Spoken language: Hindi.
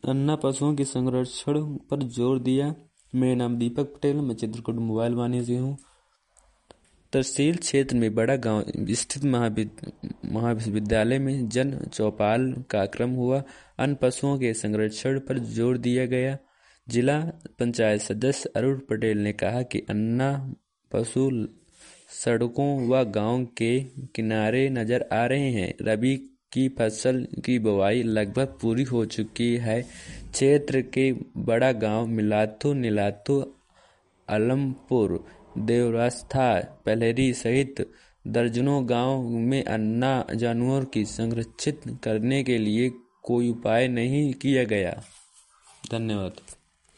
अन्ना पशुओं के संरक्षण पर जोर दिया। मेरा नाम दीपक पटेल, मैं चित्रकूट मोबाइल वानी से हूँ। तहसील क्षेत्र में बड़ा गांव स्थित महाविद्यालय में जन चौपाल कार्यक्रम हुआ। अन्य पशुओं के संरक्षण पर जोर दिया गया। जिला पंचायत सदस्य अरुण पटेल ने कहा कि अन्ना पशु सड़कों व गांव के किनारे नजर आ रहे हैं। रबी की फसल की बुवाई लगभग पूरी हो चुकी है। क्षेत्र के बड़ा गांव नीलाथू, आलमपुर, देवरास्था, पलेरी सहित दर्जनों गांव में अन्ना जानवरों की संरक्षित करने के लिए कोई उपाय नहीं किया गया। धन्यवाद।